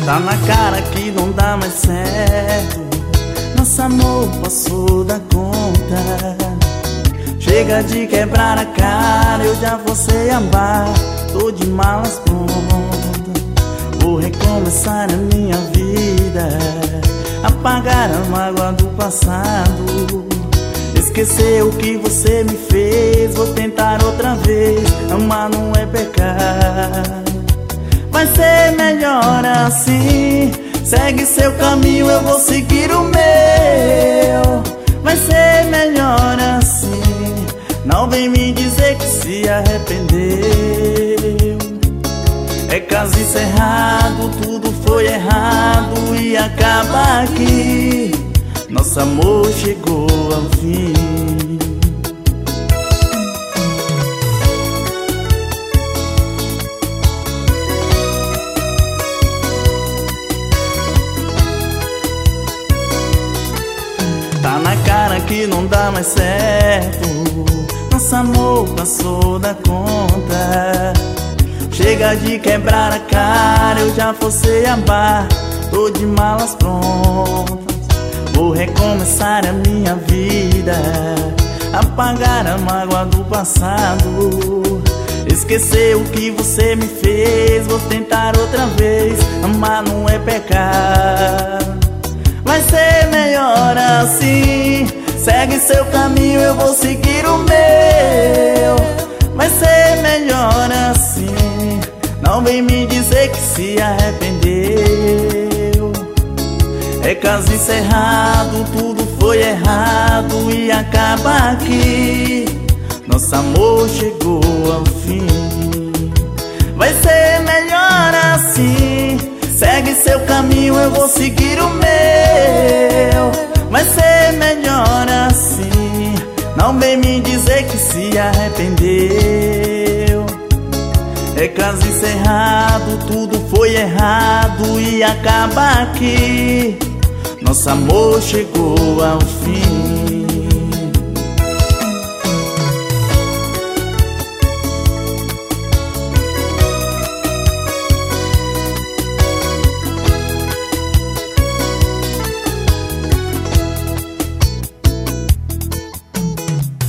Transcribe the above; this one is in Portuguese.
Tá na cara que não dá mais certo. Nosso amor passou da conta. Chega de quebrar a cara, eu já vou ser amar. Tô de malas prontas, vou recomeçar a minha vida, apagar a mágoa do passado, esquecer o que você me fez. Vou tentar outra vez, amar não é pecado. Vai ser melhor assim, segue seu caminho, eu vou seguir o meu. Vai ser melhor assim, não vem me dizer que se arrependeu. É caso encerrado, tudo foi errado e acaba aqui. Nosso amor chegou ao fim. Tá na cara que não dá mais certo. Nosso amor passou da conta. Chega de quebrar a cara, eu já vou ser amar. Tô de malas prontas, vou recomeçar a minha vida, apagar a mágoa do passado, esquecer o que você me fez. Vou tentar outra vez, amar não é pecado. Vai ser melhor assim, segue seu caminho, eu vou seguir o meu. Vai ser melhor assim, não vem me dizer que se arrependeu. É caso encerrado, tudo foi errado e acaba aqui. Nosso amor chegou ao fim. Vai ser melhor assim, segue seu caminho, eu vou seguir o meu. Vai ser melhor assim, não vem me dizer que se arrependeu. É caso encerrado, tudo foi errado e acaba aqui. Nosso amor chegou ao fim.